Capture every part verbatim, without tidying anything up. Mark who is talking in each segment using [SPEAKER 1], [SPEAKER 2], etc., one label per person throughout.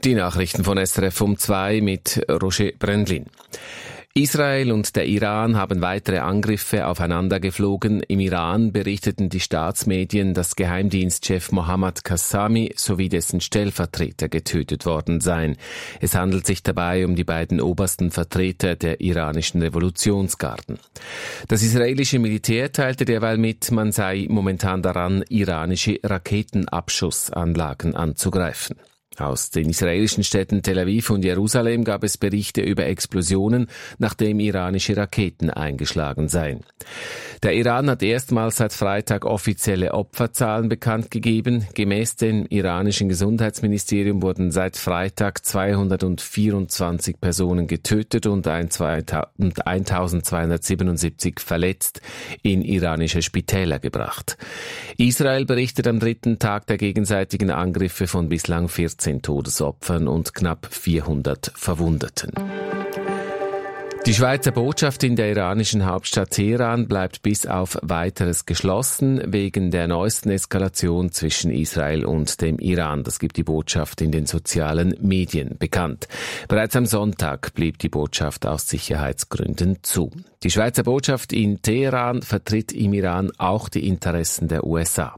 [SPEAKER 1] Die Nachrichten von S R F um zwei mit Roger Brendlin. Israel und der Iran haben weitere Angriffe aufeinander geflogen. Im Iran berichteten die Staatsmedien, dass Geheimdienstchef Mohammad Qassami sowie dessen Stellvertreter getötet worden seien. Es handelt sich dabei um die beiden obersten Vertreter der iranischen Revolutionsgarden. Das israelische Militär teilte derweil mit, man sei momentan daran, iranische Raketenabschussanlagen anzugreifen. Aus den israelischen Städten Tel Aviv und Jerusalem gab es Berichte über Explosionen, nachdem iranische Raketen eingeschlagen seien. Der Iran hat erstmals seit Freitag offizielle Opferzahlen bekannt gegeben. Gemäß dem iranischen Gesundheitsministerium wurden seit Freitag zweihundertvierundzwanzig Personen getötet und eintausendzweihundertsiebenundsiebzig verletzt in iranische Spitäler gebracht. Israel berichtet am dritten Tag der gegenseitigen Angriffe von bislang vierzehn Todesopfern und knapp vierhundert Verwundeten. Die Schweizer Botschaft in der iranischen Hauptstadt Teheran bleibt bis auf Weiteres geschlossen, wegen der neuesten Eskalation zwischen Israel und dem Iran. Das gibt die Botschaft in den sozialen Medien bekannt. Bereits am Sonntag blieb die Botschaft aus Sicherheitsgründen zu. Die Schweizer Botschaft in Teheran vertritt im Iran auch die Interessen der U S A.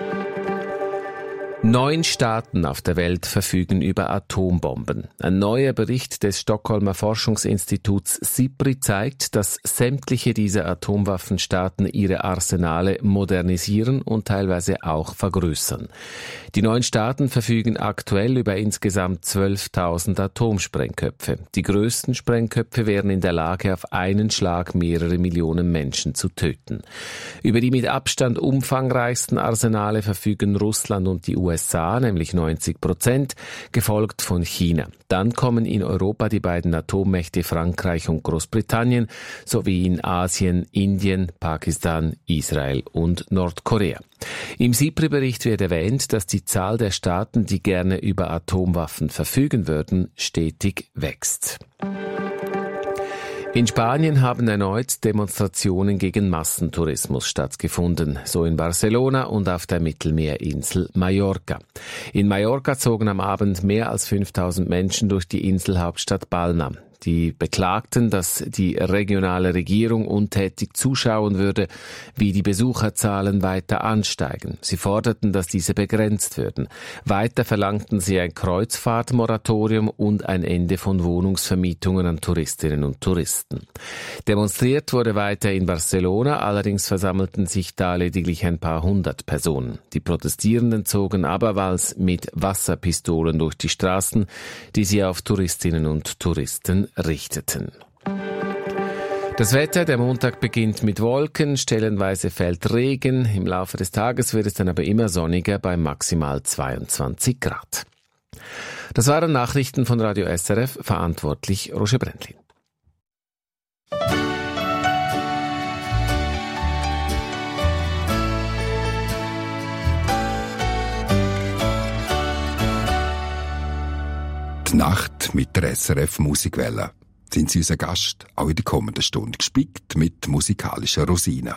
[SPEAKER 1] Neun Staaten auf der Welt verfügen über Atombomben. Ein neuer Bericht des Stockholmer Forschungsinstituts SIPRI zeigt, dass sämtliche dieser Atomwaffenstaaten ihre Arsenale modernisieren und teilweise auch vergrößern. Die neun Staaten verfügen aktuell über insgesamt zwölftausend Atomsprengköpfe. Die größten Sprengköpfe wären in der Lage, auf einen Schlag mehrere Millionen Menschen zu töten. Über die mit Abstand umfangreichsten Arsenale verfügen Russland und die U S A, nämlich neunzig Prozent, gefolgt von China. Dann kommen in Europa die beiden Atommächte Frankreich und Großbritannien, sowie in Asien Indien, Pakistan, Israel und Nordkorea. Im SIPRI-Bericht wird erwähnt, dass die Zahl der Staaten, die gerne über Atomwaffen verfügen würden, stetig wächst. In Spanien haben erneut Demonstrationen gegen Massentourismus stattgefunden, so in Barcelona und auf der Mittelmeerinsel Mallorca. In Mallorca zogen am Abend mehr als fünftausend Menschen durch die Inselhauptstadt Palma. Die beklagten, dass die regionale Regierung untätig zuschauen würde, wie die Besucherzahlen weiter ansteigen. Sie forderten, dass diese begrenzt würden. Weiter verlangten sie ein Kreuzfahrtmoratorium und ein Ende von Wohnungsvermietungen an Touristinnen und Touristen. Demonstriert wurde weiter in Barcelona, allerdings versammelten sich da lediglich ein paar hundert Personen. Die Protestierenden zogen abermals mit Wasserpistolen durch die Straßen, die sie auf Touristinnen und Touristen richteten. Das Wetter, der Montag beginnt mit Wolken, stellenweise fällt Regen. Im Laufe des Tages wird es dann aber immer sonniger bei maximal zweiundzwanzig Grad. Das waren Nachrichten von Radio S R F, verantwortlich Roger Brendlin.
[SPEAKER 2] Die Nacht mit der S R F Musikwelle. Sind Sie unser Gast, auch in der kommenden Stunde gespickt mit musikalischen Rosinen.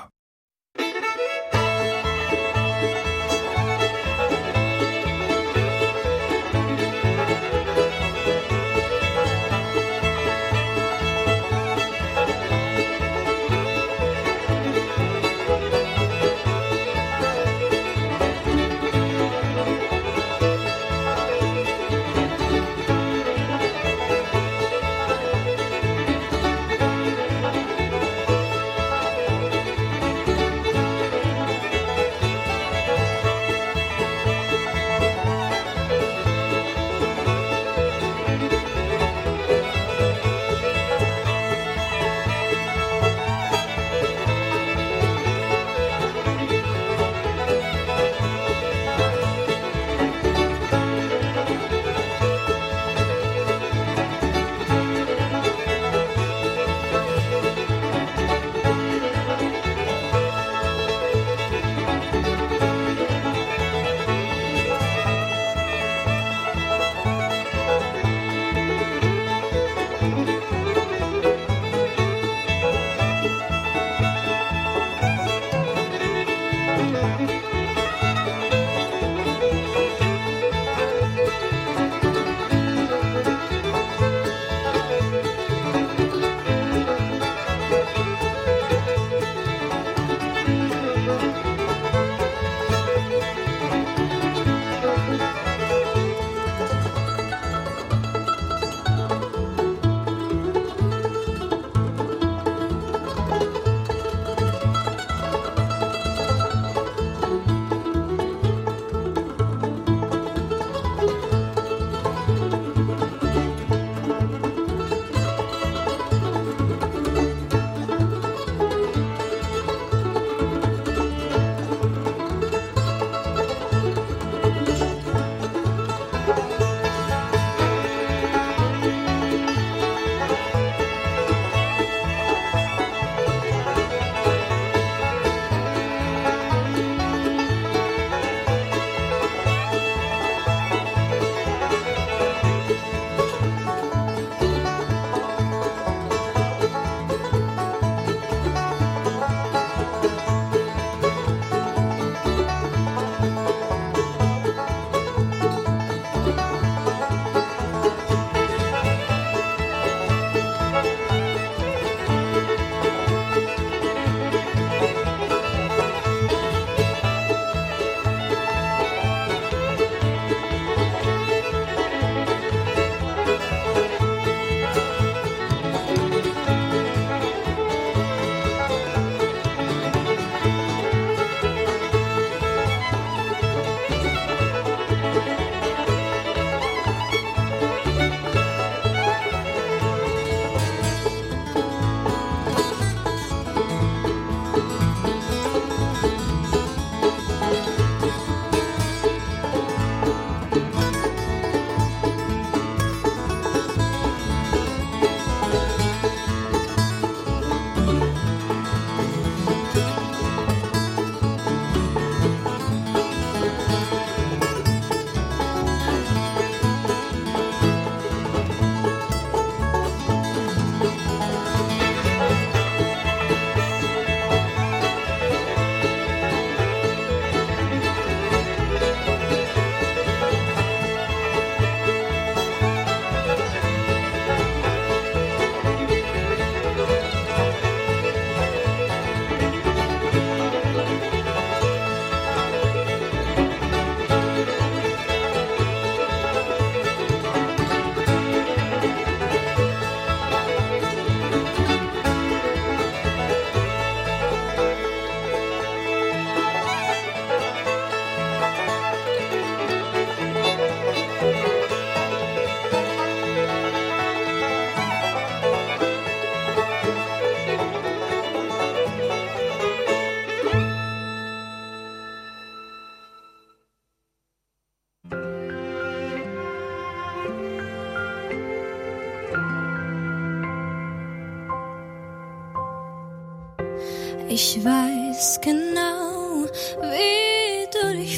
[SPEAKER 3] Ich weiß genau, wie du dich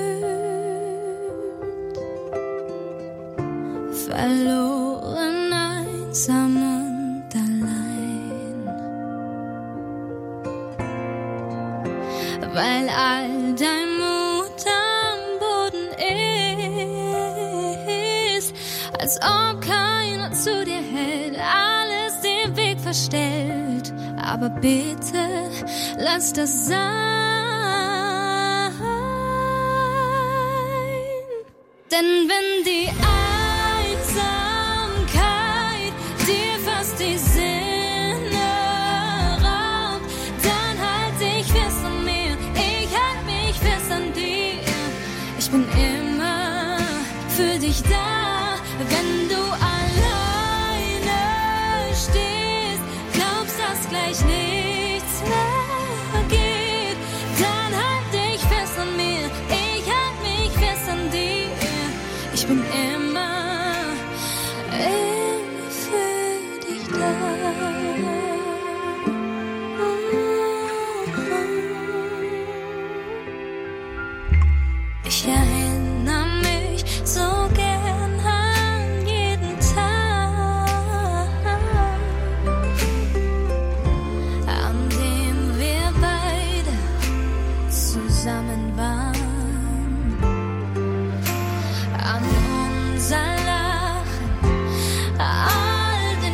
[SPEAKER 3] fühlst. Verloren, einsam und allein. Weil all dein Mut am Boden ist. Als ob keiner zu dir hält, alles den Weg verstellt. Aber bitte, lass das sein. Denn wenn die Einsamkeit dir fast die Sinne raubt, dann halt dich fest an mir, ich halt mich fest an dir. Ich bin immer für dich da, wenn du alleine stehst, glaubst, dass gleich nichts mehr geht, dann halt dich fest an mir, ich halt mich fest an dir. Ich bin immer, immer für dich da. Ich erinnere mich so gern an jeden Tag, an dem wir beide zusammen waren, an unser Lachen, all den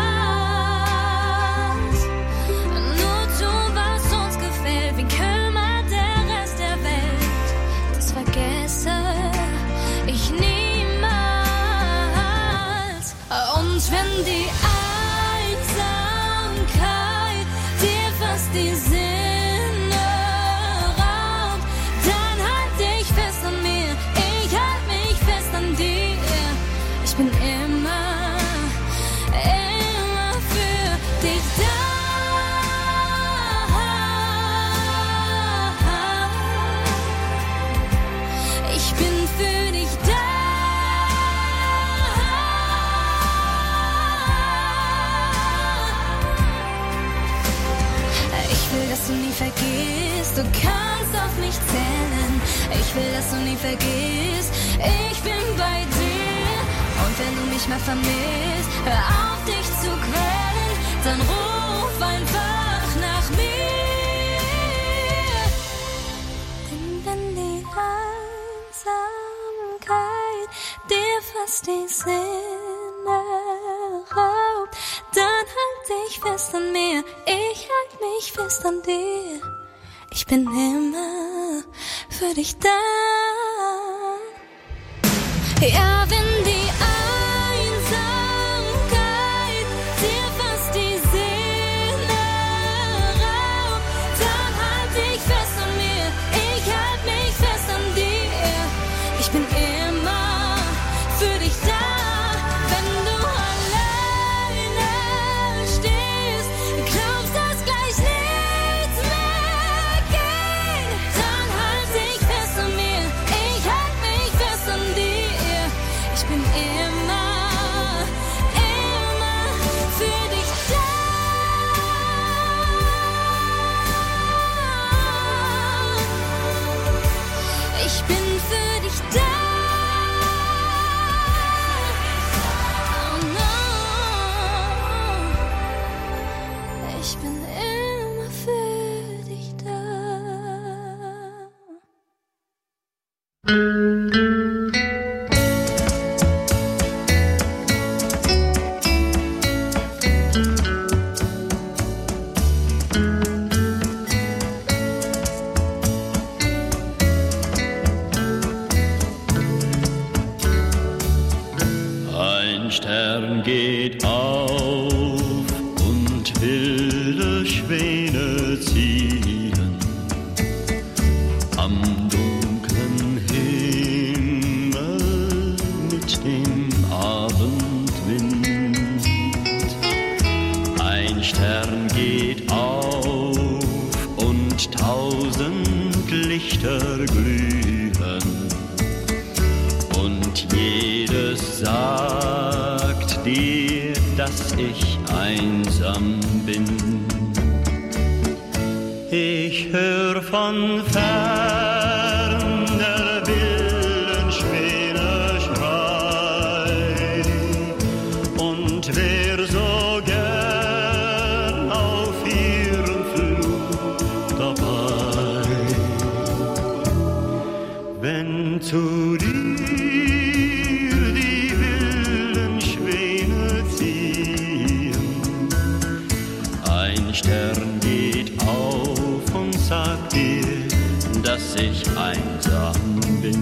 [SPEAKER 3] Spaß. Nur tun, was uns gefällt, wie kümmert der Rest der Welt. Das vergesse ich niemals. Und wenn die Einsamkeit dir fast die Sinne raubt, dann halt dich fest an mir, ich halt mich fest an dir. Ich bin immer, immer für dich da. Ich bin für dich da. Ich will, dass du nie vergisst, du kannst auf mich zählen. Ich will, dass du nie vergisst, ich bin bei dir. Und wenn du mich mal vermisst, hör auf dich zu quälen, dann ruf einfach nach mir. Denn wenn die Einsamkeit dir fast die Sinne raubt, dann halt dich fest an mir, ich halt mich fest an dir. Ich bin immer für dich da. Ja, wenn die Einsamkeit dir fast die Sinne raubt, dann halt dich fest an mir, ich halt mich fest an dir. Ich bin immer für dich da, wenn du alleine stehst, glaubst, dass gleich nichts mehr geht, dann halt dich fest an mir, ich halt mich fest an dir. Ich bin immer, immer für dich da. Ich bin für dich da. Oh no. Ich bin immer für dich da.
[SPEAKER 4] Ein Stern geht auf und wilde Schwäne ziehen am dunklen Himmel mit dem Abendwind. Ein Stern geht auf und tausend Lichter glühen und jedes sagt dir, dass ich einsam bin. Ich hör von fern der wilden Schwäne Schrei und wär so gern auf ihrem Flug dabei. Wenn zu dir die wilden Schwäne ziehen, ein Stern geht auf und sagt dir, dass ich einsam bin.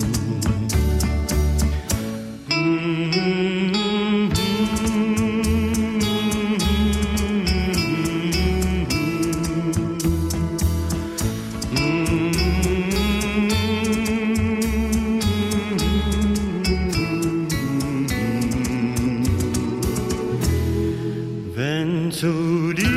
[SPEAKER 4] Wenn zu dir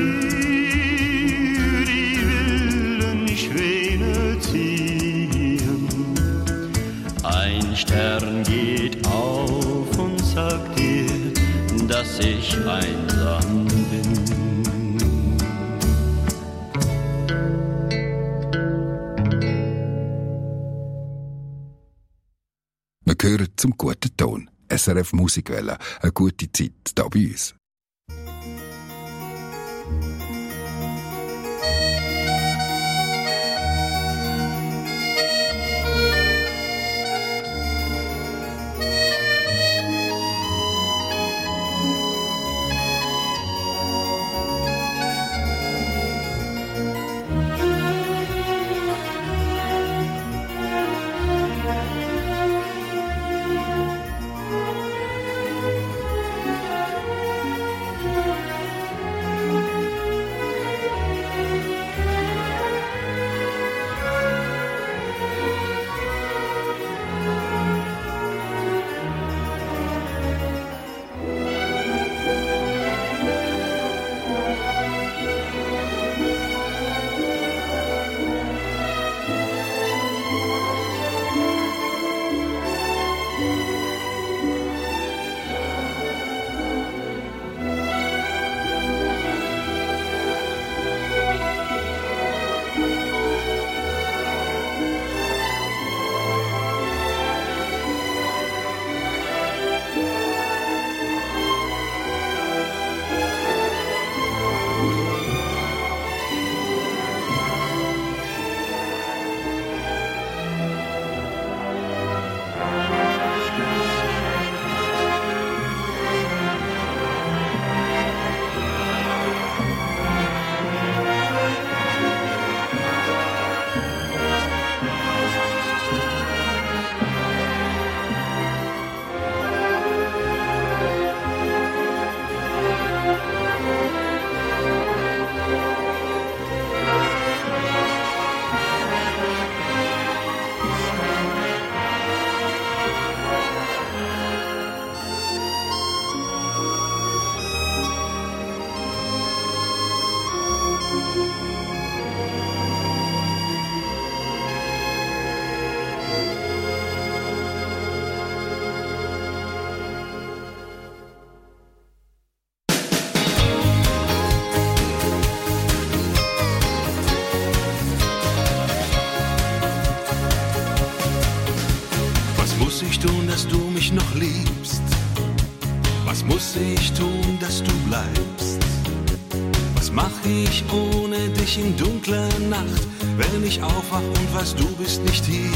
[SPEAKER 4] die wilden Schwäne ziehen, ein Stern geht auf und sagt dir, dass ich einsam bin.
[SPEAKER 2] Wir gehören zum guten Ton. S R F Musikwelle, eine gute Zeit hier bei uns.
[SPEAKER 5] Dass du mich noch liebst? Was muss ich tun, dass du bleibst? Was mach ich ohne dich in dunkler Nacht, wenn ich aufwach und weiß, du bist nicht hier?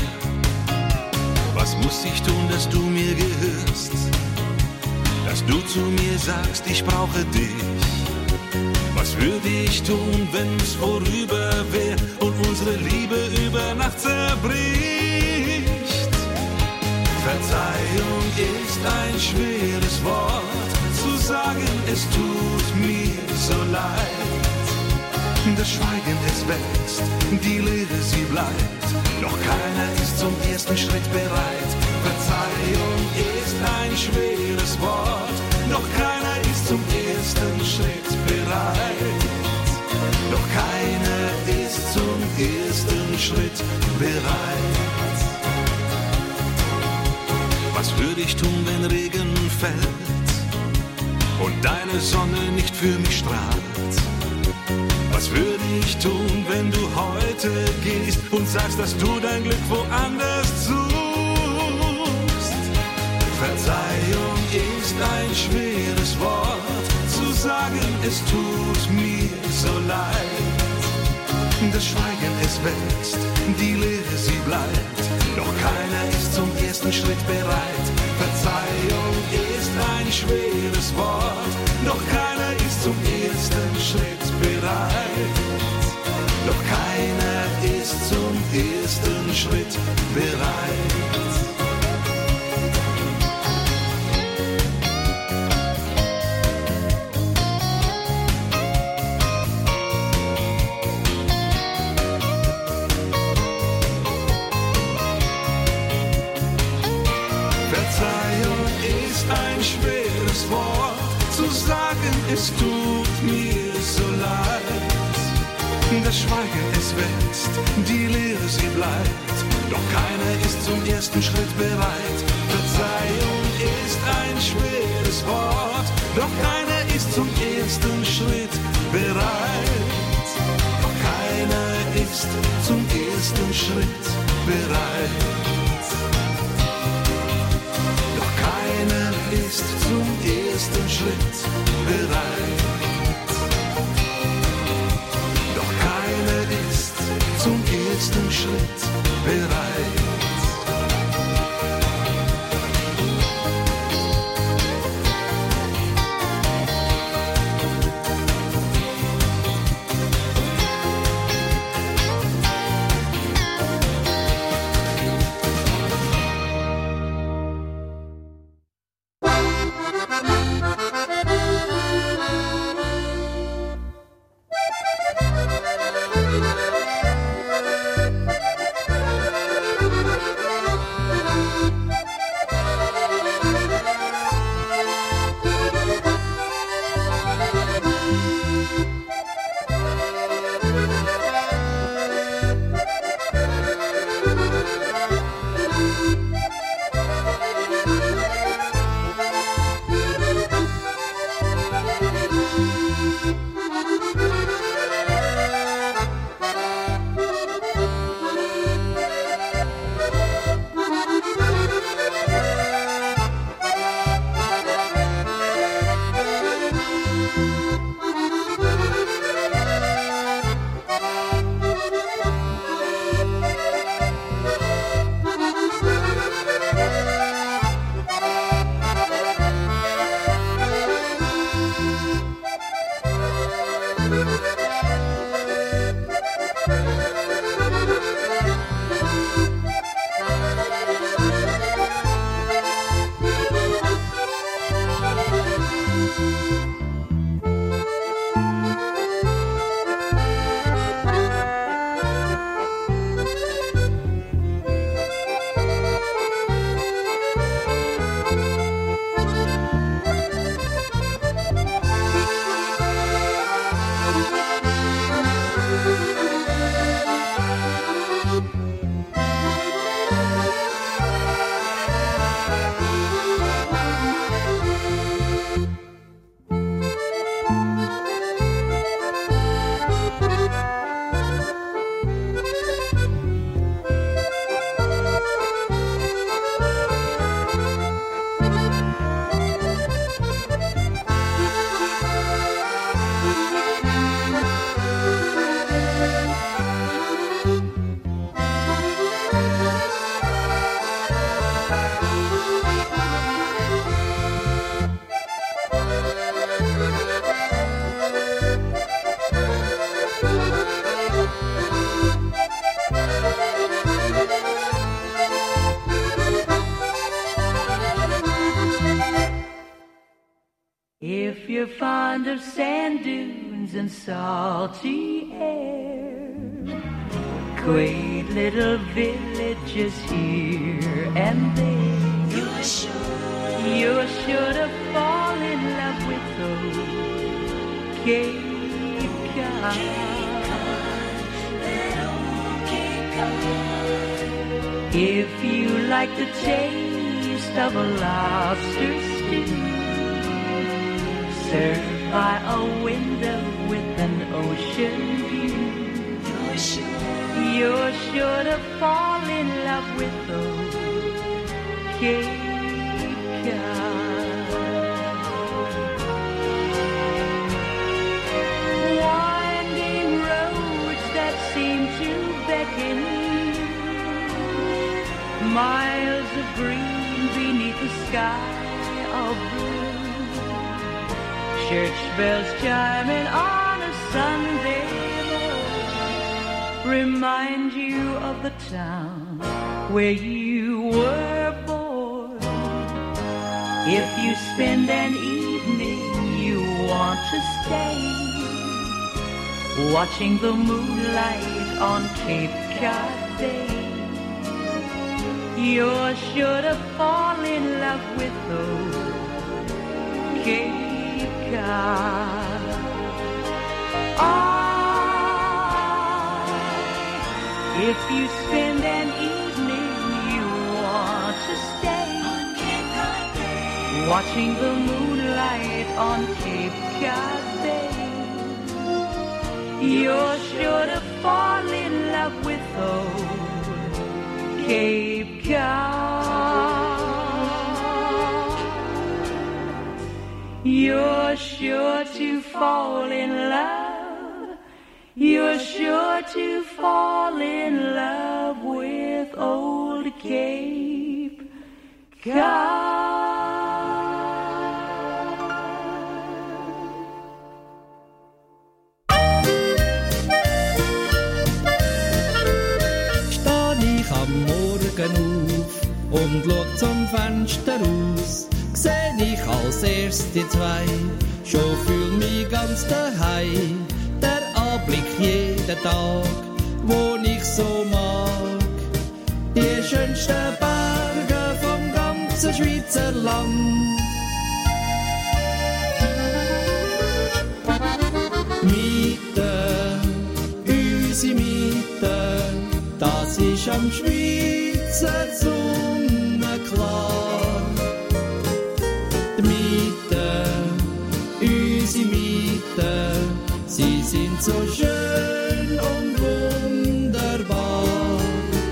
[SPEAKER 5] Was muss ich tun, dass du mir gehörst? Dass du zu mir sagst, ich brauche dich. Was würde ich tun, wenn's vorüber wär und unsere Liebe über Nacht zerbricht? Verzeihung ist ein schweres Wort, zu sagen, es tut mir so leid. Das Schweigen, es wächst, die Leere, sie bleibt, doch keiner ist zum ersten Schritt bereit. Verzeihung ist ein schweres Wort, doch keiner ist zum ersten Schritt bereit. Doch keiner ist zum ersten Schritt bereit. Was würde ich tun, wenn Regen fällt und deine Sonne nicht für mich strahlt? Was würde ich tun, wenn du heute gehst und sagst, dass du dein Glück woanders suchst? Verzeihung ist ein schweres Wort, zu sagen, es tut mir so leid. Das Schweigen, es wächst, die Leere, sie bleibt, doch keiner ist zum ersten Schritt bereit. Verzeihung ist ein schweres Wort, doch keiner ist zum ersten Schritt bereit. Doch keiner ist zum ersten Schritt bereit. Es tut mir so leid, das Schweigen, es wächst, die Leere, sie bleibt, doch keiner ist zum ersten Schritt bereit. Verzeihung ist ein schweres Wort, doch keiner ist zum ersten Schritt bereit. Doch keiner ist zum ersten Schritt bereit. Doch keiner ist zum ersten Schritt bereit. Doch keiner ist zum ersten Schritt bereit.
[SPEAKER 6] If you're fond of sand dunes and salty air, quaint little villages here and there, you're sure, you're sure to fall in love with those Cape Cod. If you like the taste of a lobster stew, serve by a window with an ocean view.
[SPEAKER 3] You're sure,
[SPEAKER 6] You're sure to fall in love with those Cape Cod. Winding roads that seem to beckon you, miles of green beneath the sky of blue, church bells chiming on a Sunday remind you of the town where you were born. If you spend an evening you want to stay, watching the moonlight on Cape Cod Bay, you're sure to fall in love with those Cape Cod. Oh, if you spend an evening you want to stay, watching the moonlight on Cape Cod Bay, you're sure to fall in love with those Cape Cod. You're sure to fall in love. You're sure to fall in love with old Cape Cod.
[SPEAKER 7] Steh ich am Morgen auf und schau zum Fenster raus, seh ich als erst die zwei, schon fühl mich ganz daheim. Der Anblick jeden Tag, wo ich so mag, die schönsten Berge vom ganzen Schweizer Land. Miete, unsere Miete, das ist am Schweizer Sonne klar. Die Miete, unsere Miete, sie sind so schön und wunderbar.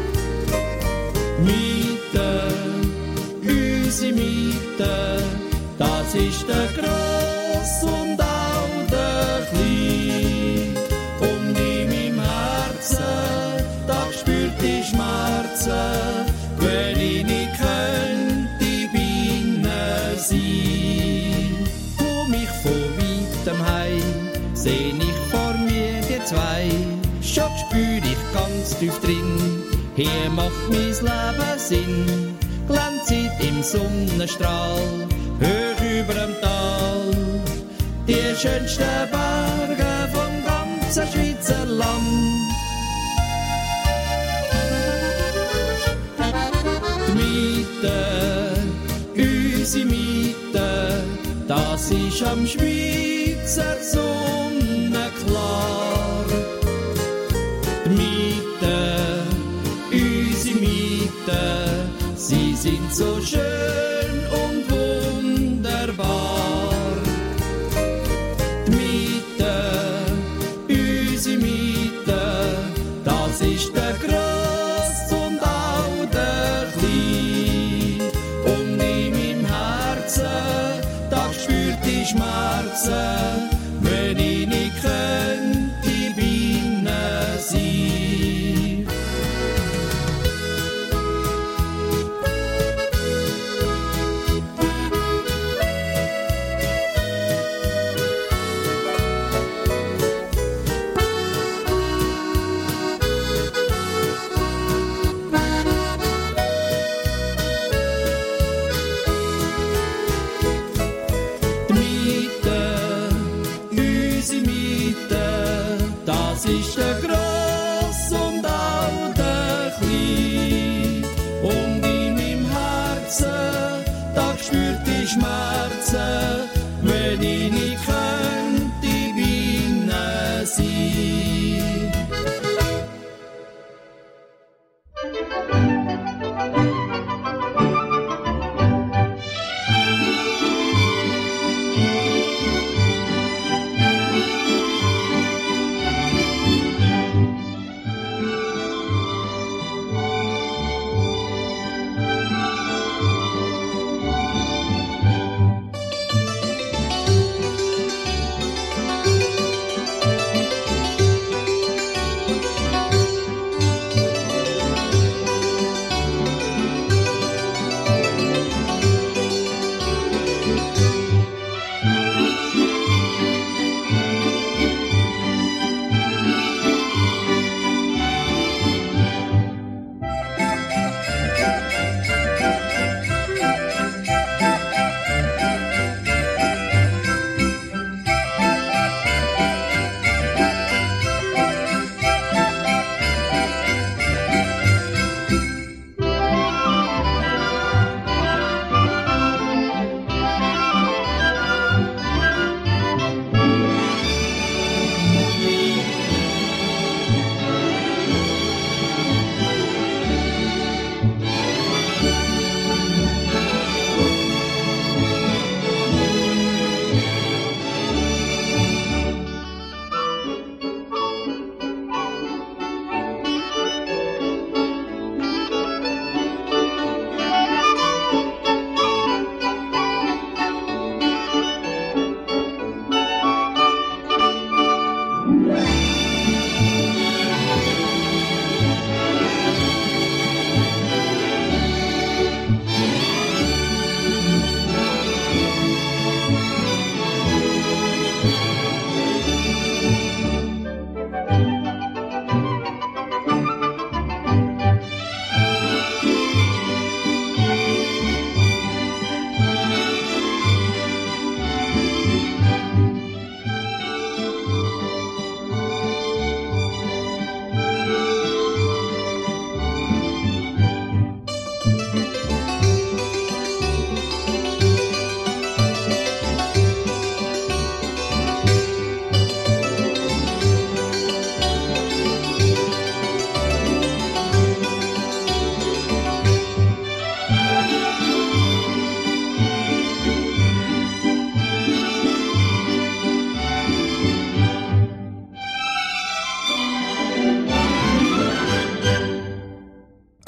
[SPEAKER 7] Miete, unsere Miete, das ist der Gross und auch der Klein. Und in meinem Herzen, da spürt die Schmerzen, wenn ich nicht könnte bei ihnen sein. Komm ich von weitem heim, seh ich vor mir die zwei, schon spür ich ganz tief drin, hier macht mein Leben Sinn. Glänzet im Sonnenstrahl, hoch überm Tal, die schönsten Berge vom ganzen Schweizer Land. Die Miete, unsere Miete, das ist am Schweizer Sonne klar. Die Miete, unsere Miete, sie sind so schön und wunderbar. Die Miete, unsere Miete, das ist der Gross und auch der Klein. Und in meinem Herzen, da spürt die Schmerzen, wenn ich nicht könnte bei ihnen sein. Ist der Gross und auch der Klein. Und in meinem Herzen, da spürt die Schmerzen, wenn ich nicht könnte bei ihnen sein.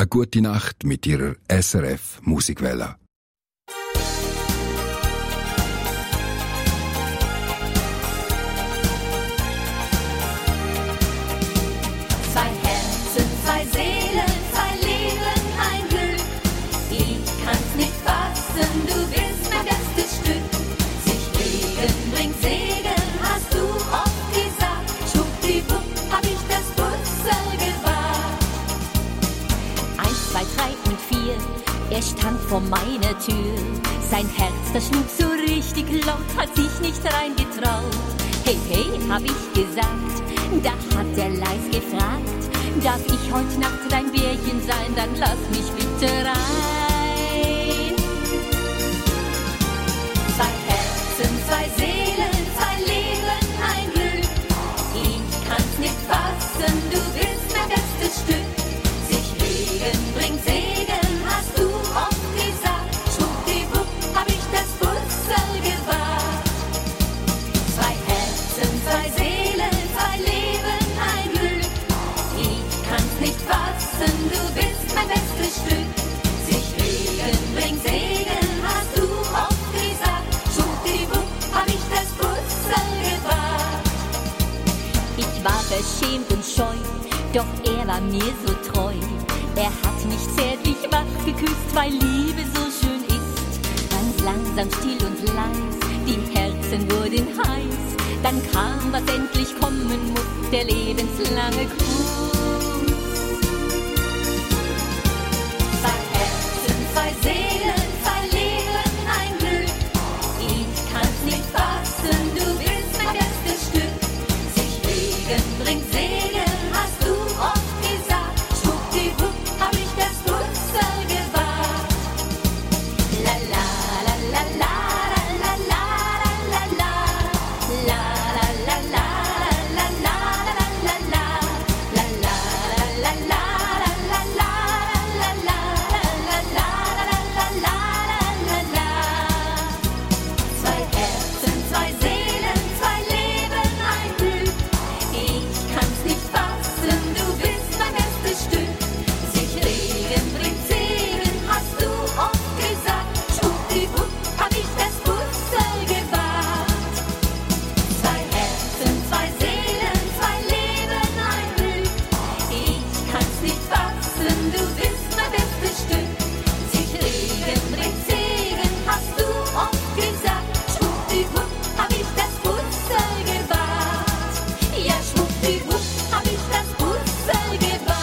[SPEAKER 2] Eine gute Nacht mit ihrer S R F Musikwelle.
[SPEAKER 3] Zwei Herzen, zwei Seelen, zwei Leben, ein Glück. Ich kann's nicht fassen, du bist mein bestes Stück. Sich Regen bringt Segen, hast du oft gesagt. Schwuppdiwupp hab ich das Puzzle gewagt. Eins, zwei, drei und vier, er stand vor meiner Tür. Sein Herz, das schlug so richtig laut, hat sich nicht reingetraut. Hey, hey, hab ich gesagt, da hat er leis gefragt. Darf ich heute Nacht dein Bärchen sein, dann lass mich bitte rein. Zwei Herzen, zwei Seelen, zwei Leben, ein Glück. Ich kann's nicht fassen, du bist mein bestes Stück. Sich Regen bringt Segen, hast du oft gesagt. Schwuppdiwupp hab ich das Puzzle gewagt. Zwei Herzen, zwei Seelen, zwei Leben, ein Glück. Ich kann's nicht fassen, du bist mein bestes Stück. Sich Regen bringt Segen, hast du oft gesagt. Schwuppdiwupp hab ich das Puzzle gewagt. Ich war verschämt und scheu, doch er war mir so treu. Er hat mich zärtlich wach geküsst, weil Liebe so schön ist. Ganz langsam, still und leis, die Herzen wurden heiß. Dann kam, was endlich kommen muss, der lebenslange Gruß. Zwei Herzen, zwei Seelen, zwei Leben, ein Glück. Ich kann's nicht fassen, du bist mein bestes Stück. Sich Regen bringt Segen, hast du oft gesagt. Schwuppdiwupp hab ich das Puzzle gewagt. La la la la la la la la la la la la la la la la la Zwei Herzen, zwei Seelen, zwei Leben, ein Glück. Ich kann's nicht fassen, du bist mein bestes Stück. Sich Regen bringt Segen, hast du oft gesagt. Schwuppdiwupp hab ich das Puzzle gewagt. Zwei Herzen, zwei Seelen, zwei Leben, ein Glück. Ich kann's nicht fassen, du bist mein bestes Stück. Sich Regen bringt Segen, hast du oft gesagt. Schwuppdiwupp hab ich das Puzzle gewagt. Ja, schwuppdiwupp hab ich das Puzzle gewagt.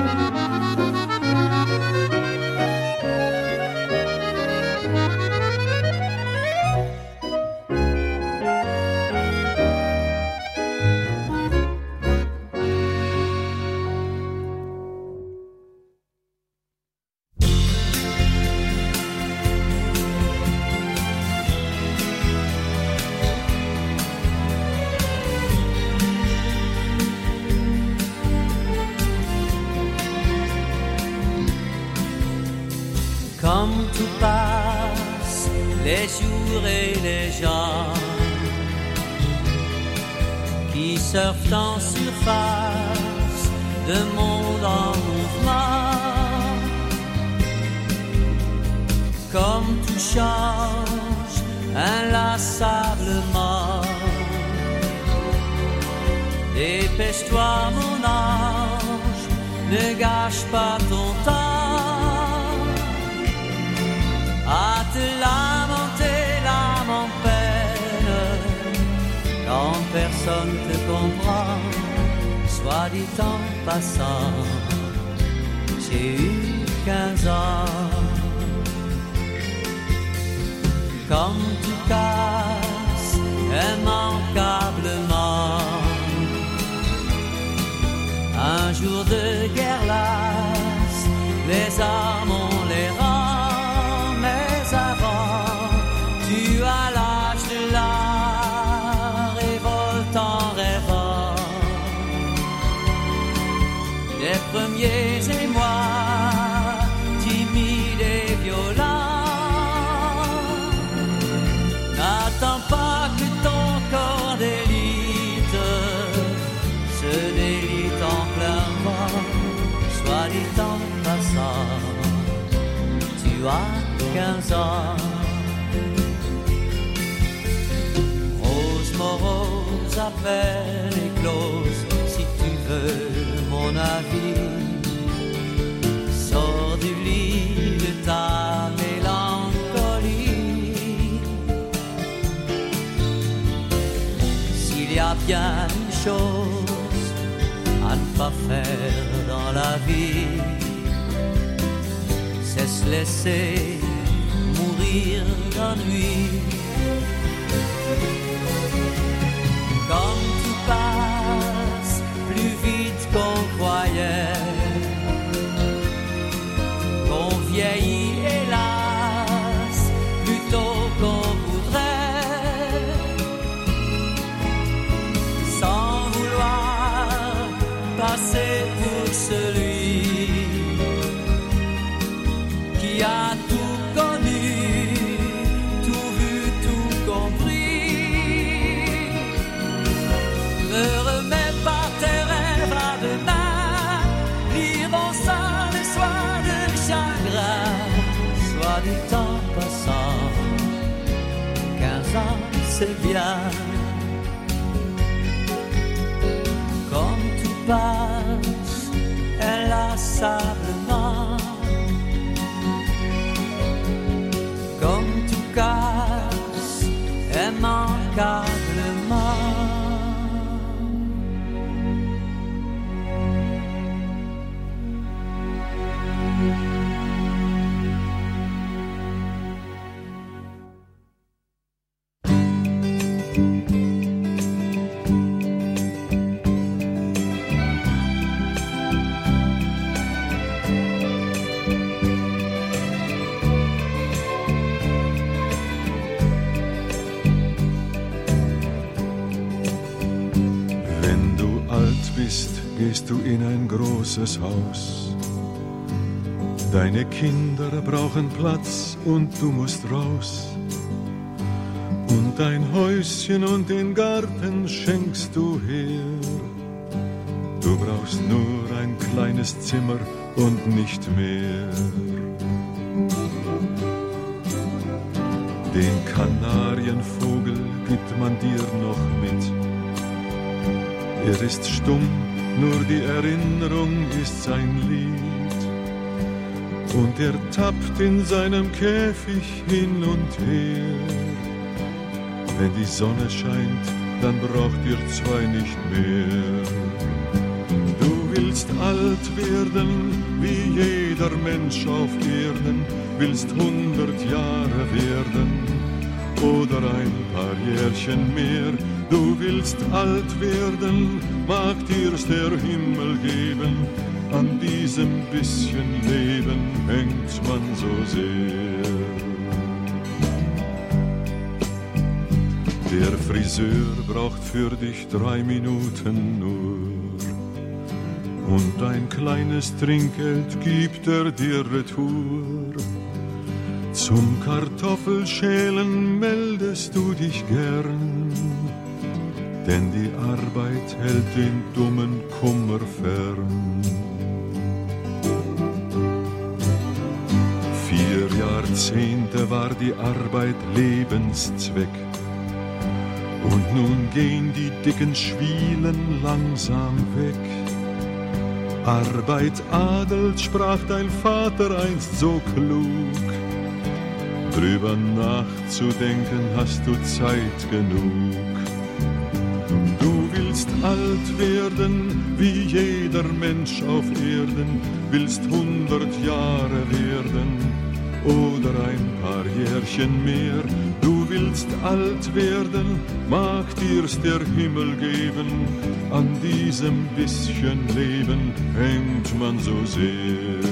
[SPEAKER 8] Comme tout passe, les jours et les gens qui surfent en surface de monde en mouvement. Comme tout change inlassablement. Dépêche-toi mon ange, ne gâche pas ton temps à te lamenter l'âme en peine quand personne te comprend. Soit dit en passant, j'ai eu quinze ans. Comme tout casse immanquablement, un jour de guerre lasse, les armes on les rend, mais avant, tu as l'âge de la révolte en rêvant. Les premiers émois, timides et violents, n'attends pas que ton corps d'élite se délite en plein vent. Soit dit en passant, tu as quinze ans. Rose morose, appelle et close, si tu veux mon avis. Sors du lit de ta mélancolie. S'il y a bien une chose à ne pas faire dans la vie, c'est se laisser mourir d'ennui. Comme tout passe plus vite qu'on croyait, qu'on vieillit hélas plutôt qu'on voudrait, sans vouloir passer pour celui qui a tout connu, tout vu, tout compris. Ne remets pas tes rêves à demain, vivons sans le soir de chagrin. Soit du temps passant, quinze ans c'est bien. Comme tout passe inlassablement, comme tout casse immanquablement.
[SPEAKER 9] Gehst du in ein großes Haus. Deine Kinder brauchen Platz und du musst raus. Und dein Häuschen und den Garten schenkst du her. Du brauchst nur ein kleines Zimmer und nicht mehr. Den Kanarienvogel gibt man dir noch mit. Er ist stumm, nur die Erinnerung ist sein Lied. Und er tappt in seinem Käfig hin und her. Wenn die Sonne scheint, dann braucht ihr zwei nicht mehr. Du willst alt werden, wie jeder Mensch auf Erden, willst hundert Jahre werden oder ein paar Jährchen mehr. Du willst alt werden, mag dir's der Himmel geben, an diesem bisschen Leben hängt man so sehr. Der Friseur braucht für dich drei Minuten nur und ein kleines Trinkgeld gibt er dir retour. Zum Kartoffelschälen meldest du dich gern, denn die Arbeit hält den dummen Kummer fern. Vier Jahrzehnte war die Arbeit Lebenszweck, und nun gehen die dicken Schwielen langsam weg. Arbeit adelt, sprach dein Vater einst so klug. Drüber nachzudenken hast du Zeit genug. Du willst alt werden, wie jeder Mensch auf Erden, willst hundert Jahre werden oder ein paar Jährchen mehr. Du willst alt werden, mag dir's der Himmel geben, an diesem bisschen Leben hängt man so sehr.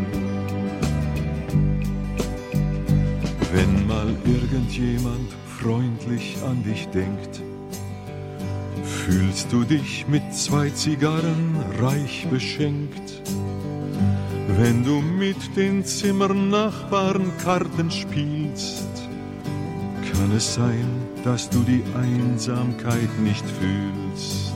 [SPEAKER 9] Wenn mal irgendjemand freundlich an dich denkt, fühlst du dich mit zwei Zigarren reich beschenkt. Wenn du mit den Zimmernachbarn Karten spielst, kann es sein, dass du die Einsamkeit nicht fühlst.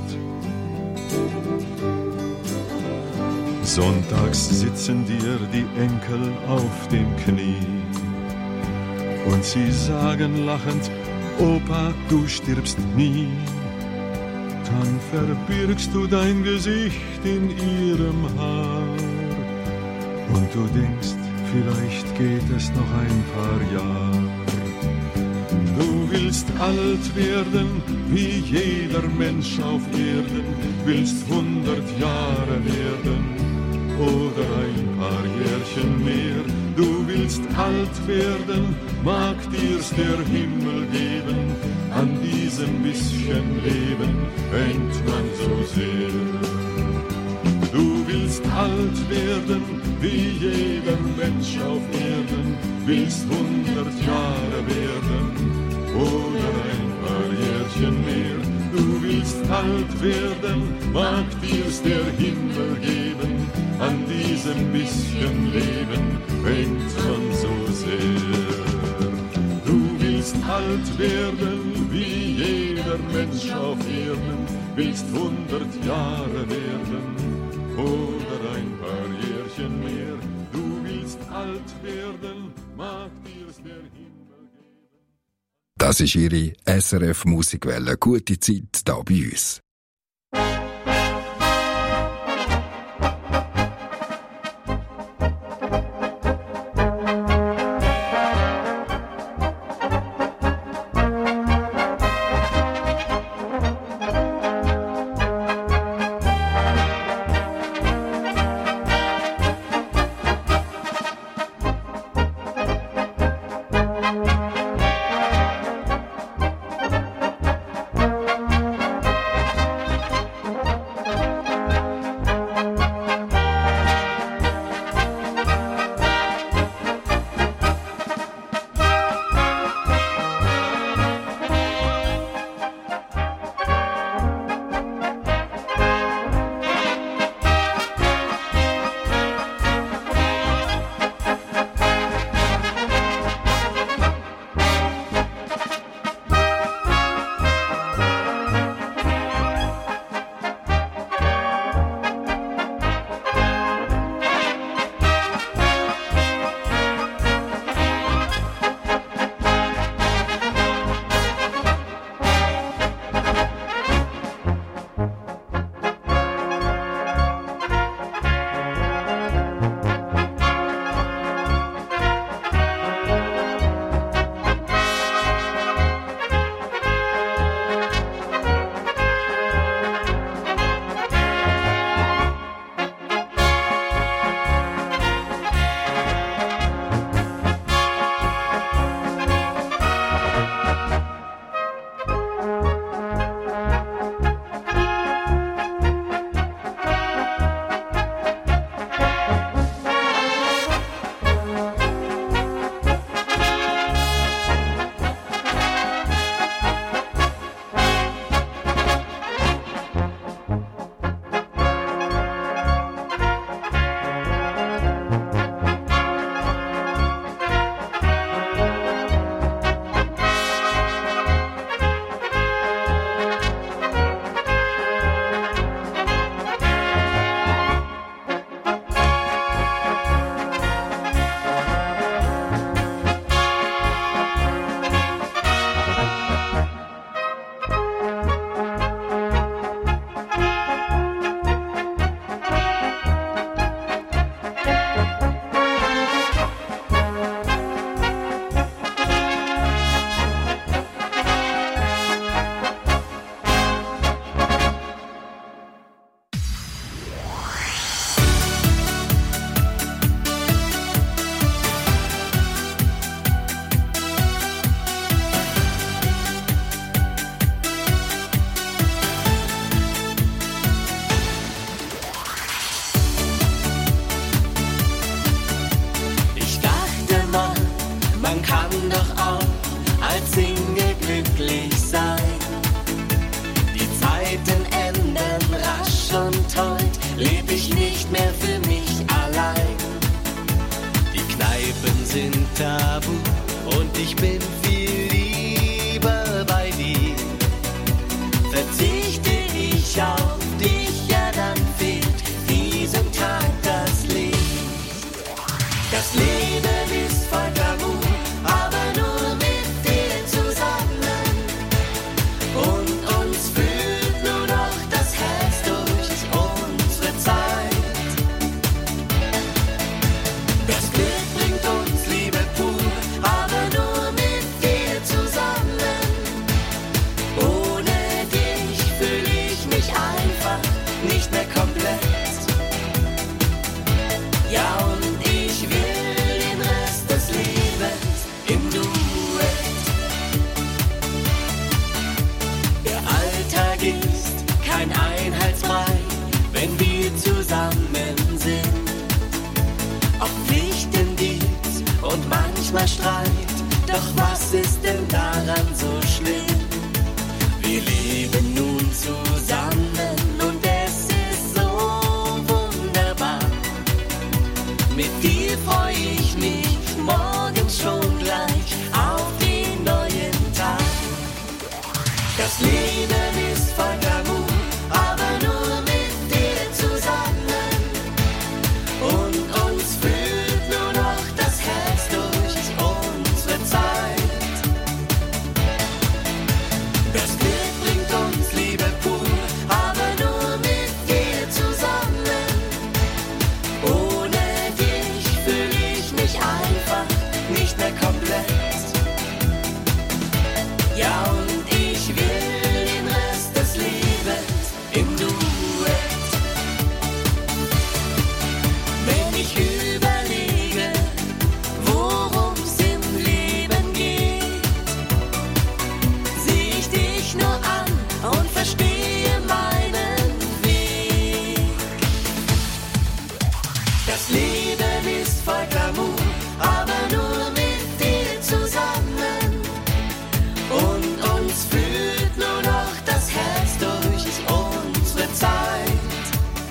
[SPEAKER 9] Sonntags sitzen dir die Enkel auf dem Knie und sie sagen lachend, Opa, du stirbst nie. Dann verbirgst du dein Gesicht in ihrem Haar und du denkst, vielleicht geht es noch ein paar Jahre. Du willst alt werden, wie jeder Mensch auf Erden, willst hundert Jahre werden oder ein paar Jährchen mehr. Du willst alt werden, mag dir's der Himmel geben, an diesem bisschen Leben hängt man so sehr. Du willst alt werden, wie jeder Mensch auf Erden, willst hundert Jahre werden oder ein paar Jährchen mehr. Du willst alt werden, mag dir's der Himmel geben, an diesem bisschen Leben hängt man so sehr. Du willst alt werden, wie jeder Mensch auf Erden, willst hundert Jahre werden oder ein paar Jährchen mehr. Du willst alt werden, mag dir's der Himmel geben.
[SPEAKER 2] Das ist Ihre S R F Musikwelle. Gute Zeit hier bei uns.
[SPEAKER 10] mal, man kann doch auch als Single glücklich sein. Die Zeiten ändern rasch und heut leb ich nicht mehr für mich allein. Die Kneipen sind tabu und ich bin viel lieber bei dir. Verzichte ich auf dich, ja dann fehlt diesem Tag das Licht. Das Leben ist voll Glamour, aber nur mit dir zusammen. Und uns fühlt nur noch das Herz durch unsere Zeit. Das Glück bringt uns Liebe pur, aber nur mit dir zusammen. Ohne dich fühle ich mich einfach nicht mehr komplett. Ja, und ich will den Rest des Lebens im Duett. Der Alltag ist kein Einheitsbrei, wenn wir zusammen sind. Auch Pflichten gibt's und manchmal Streit, doch was ist denn daran so schlimm? Wir leben nun zusammen und es ist so wunderbar. Mit dir freu ich mich morgen schon gleich auf den neuen Tag. Das Leben ist voll Glamour, aber nur mit dir zusammen. Und uns füllt nur noch das Herz durch unsere Zeit. Das Glück bringt uns Liebe pur, aber nur mit dir zusammen. Ohne dich fühle ich mich einfach nicht mehr komplett. Ja, und ich will den Rest des Lebens im Duett. Wenn ich überlege, worum's im Leben geht, sieh ich dich nur an und verstehe meinen Weg. Das Leben ist voll Glamour, aber nur mit dir zusammen. Und uns füllt nur noch das Herz durch unsere Zeit.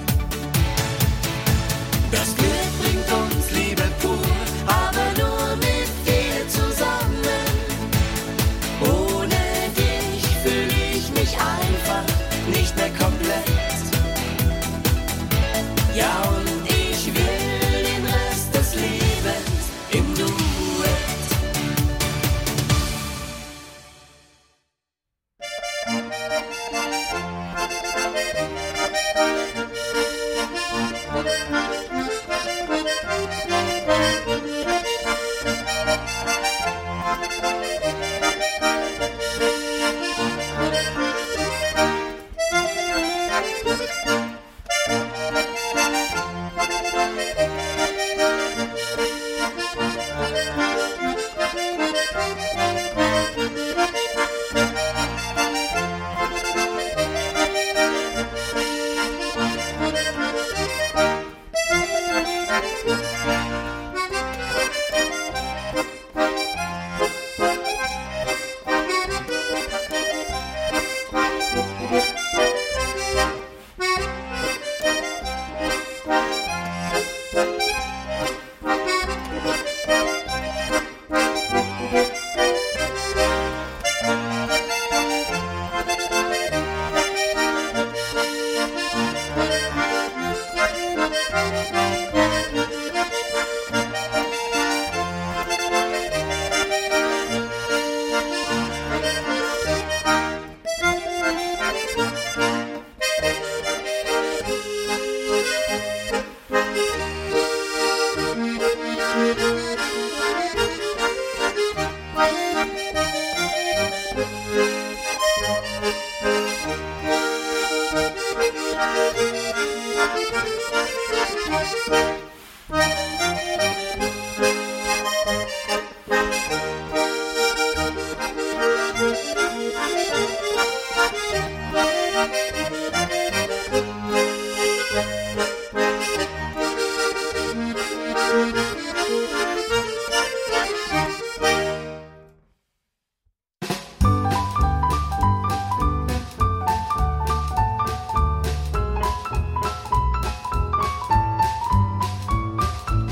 [SPEAKER 10] Das Glück bringt uns Liebe pur, aber nur mit dir zusammen. Ohne dich fühle ich mich einfach nicht mehr komplett. Ja, und ich will den Rest des Lebens im Duett.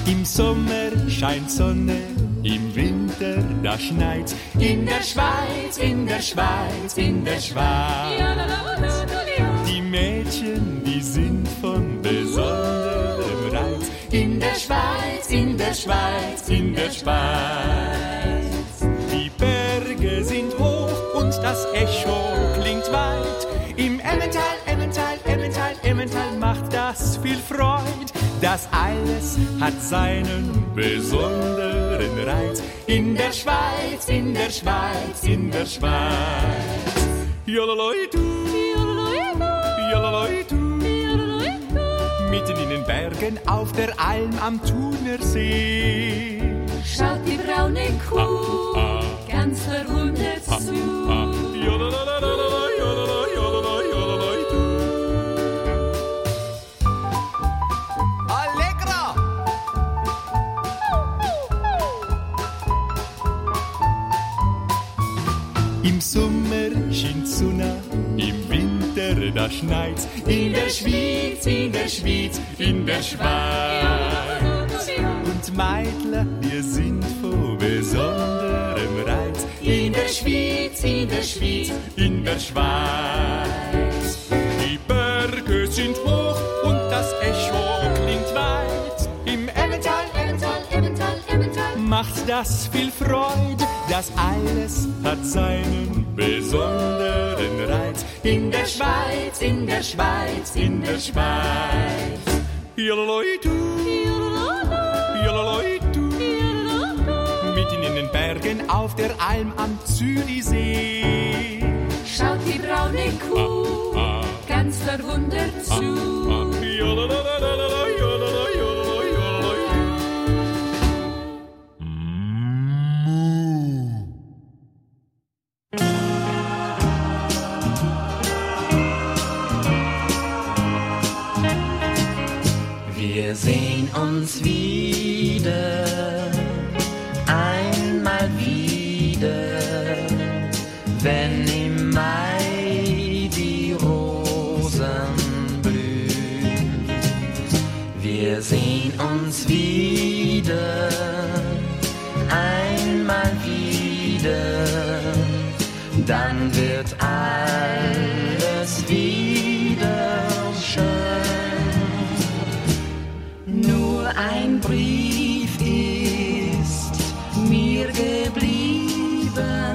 [SPEAKER 11] Im Sommer scheint Sonne, im Winter da schneit's. In der Schweiz, in der Schweiz, in der Schweiz. Die Mädchen, die sind von besonderem Reiz. In der Schweiz, in der Schweiz, in der Schweiz. Die Berge sind hoch und das Echo klingt weit. Im Emmental, Emmental, Emmental, Emmental macht das viel Freude. Das alles hat seinen besonderen Reiz. In der Schweiz, in der Schweiz, in der Schweiz. Jolaloi-du, jolaloi-du, mitten in den Bergen auf der Alm am Thunersee.
[SPEAKER 3] Schaut die braune Kuh ah, ah, ganz verwundert ah, zu. Ah, jolalala, jolalala, jolalala, jolaloi-du.
[SPEAKER 11] Allegra! Im Sommer scheint Sonne, im Winter da schneit's. In der Schweiz, in der Schweiz, in der Schweiz. Und Meidle, wir sind von besonderem Reiz. In der Schweiz, in der Schweiz, in der Schweiz. Die Berge sind hoch und das Echo klingt weit. Im Emmental, Emmental, Emmental, Emmental macht das viel Freude. Das alles hat seinen besonderen Reiz. In der Schweiz, in der Schweiz, in der Schweiz. Jolaloi-du, jolaloi-du, mitten in den Bergen auf der Alm am Zürichsee.
[SPEAKER 3] Schaut die braune Kuh ah, ah, ganz verwundert zu. Ah, ah, jolalala, jolalala, jolalala, jolaloi-du.
[SPEAKER 10] Wir sehen uns wieder, einmal wieder, wenn im Mai die Rosen blühen. Wir sehen uns wieder, einmal wieder, dann wird alles wieder schön. Nur ein Brief ist mir geblieben,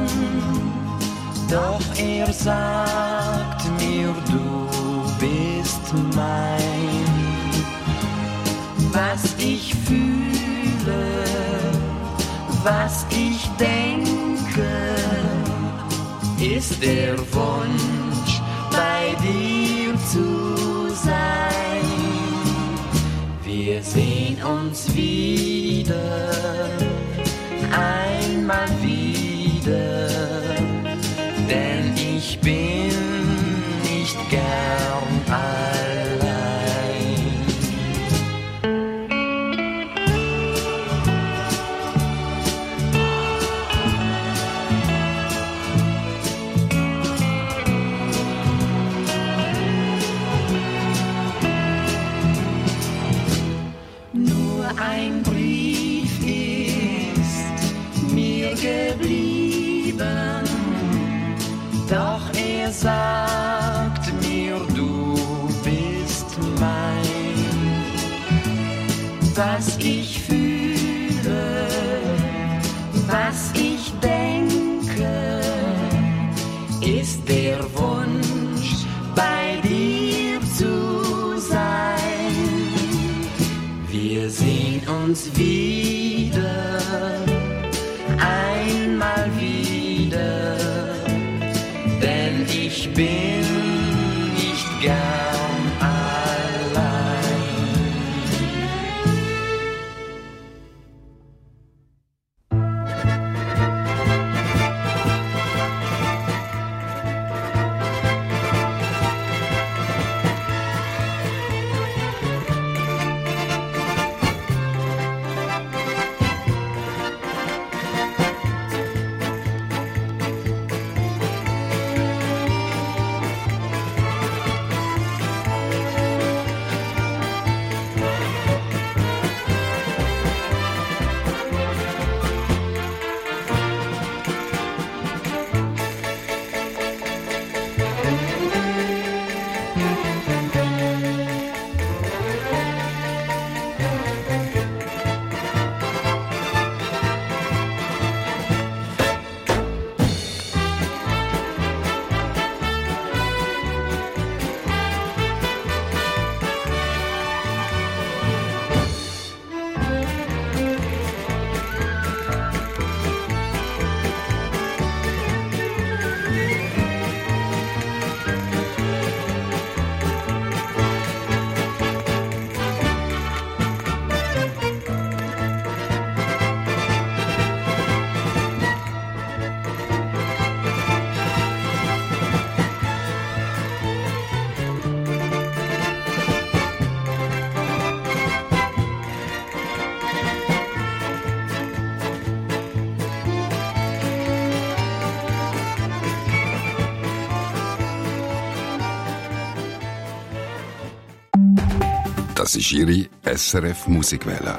[SPEAKER 10] doch er sagt mir, du bist mein. Was ich fühle, was ich denke, ist der Wunsch, bei dir zu sein. Wir sehen uns wieder, einmal wieder, denn ich bin nicht gern allein. Nur ein Brief ist mir geblieben, doch er sagt mir, du bist mein. Was ich fühle, was ich denke, ist der Wunsch, bei dir zu sein. Wir sehen uns wieder, einmal wieder, denn ich bin nicht gern allein.
[SPEAKER 2] Das ist Ihre S R F Musikwelle.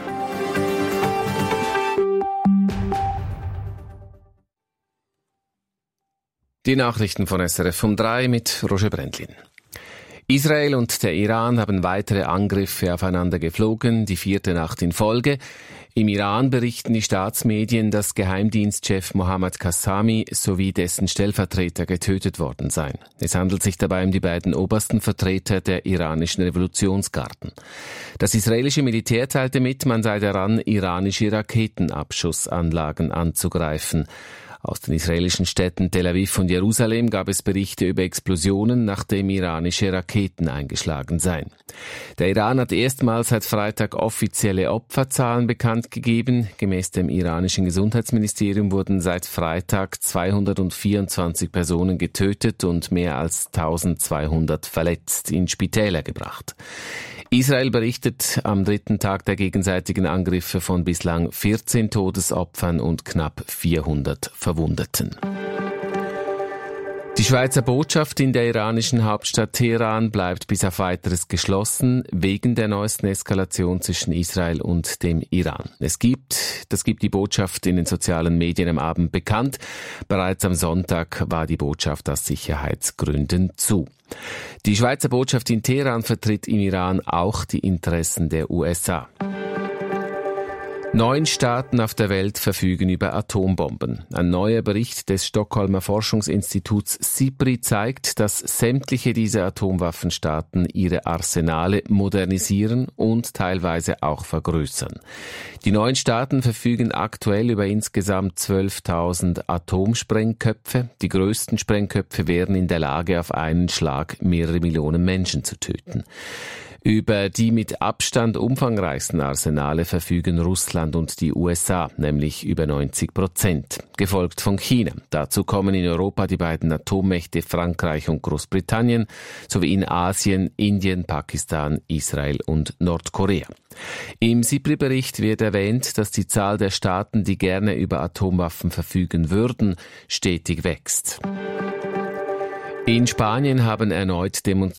[SPEAKER 1] Die Nachrichten von S R F um drei mit Roger Brendlin. Israel und der Iran haben weitere Angriffe aufeinander geflogen, die vierte Nacht in Folge. Im Iran berichten die Staatsmedien, dass Geheimdienstchef Mohammad Qassami sowie dessen Stellvertreter getötet worden seien. Es handelt sich dabei um die beiden obersten Vertreter der iranischen Revolutionsgarden. Das israelische Militär teilte mit, man sei daran, iranische Raketenabschussanlagen anzugreifen. Aus den israelischen Städten Tel Aviv und Jerusalem gab es Berichte über Explosionen, nachdem iranische Raketen eingeschlagen seien. Der Iran hat erstmals seit Freitag offizielle Opferzahlen bekannt gegeben. Gemäß dem iranischen Gesundheitsministerium wurden seit Freitag zweihundertvierundzwanzig Personen getötet und mehr als eintausendzweihundert verletzt in Spitäler gebracht. Israel berichtet am dritten Tag der gegenseitigen Angriffe von bislang vierzehn Todesopfern und knapp vierhundert Verwundeten. Die Schweizer Botschaft in der iranischen Hauptstadt Teheran bleibt bis auf Weiteres geschlossen, wegen der neuesten Eskalation zwischen Israel und dem Iran. Es gibt, das gibt die Botschaft in den sozialen Medien am Abend bekannt. Bereits am Sonntag war die Botschaft aus Sicherheitsgründen zu. Die Schweizer Botschaft in Teheran vertritt im Iran auch die Interessen der U S A. Neun Staaten auf der Welt verfügen über Atombomben. Ein neuer Bericht des Stockholmer Forschungsinstituts SIPRI zeigt, dass sämtliche dieser Atomwaffenstaaten ihre Arsenale modernisieren und teilweise auch vergrößern. Die neun Staaten verfügen aktuell über insgesamt zwölftausend Atomsprengköpfe. Die größten Sprengköpfe wären in der Lage, auf einen Schlag mehrere Millionen Menschen zu töten. Über die mit Abstand umfangreichsten Arsenale verfügen Russland und die U S A, nämlich über neunzig Prozent, gefolgt von China. Dazu kommen in Europa die beiden Atommächte Frankreich und Großbritannien, sowie in Asien Indien, Pakistan, Israel und Nordkorea. Im SIPRI-Bericht wird erwähnt, dass die Zahl der Staaten, die gerne über Atomwaffen verfügen würden, stetig wächst. In Spanien haben erneut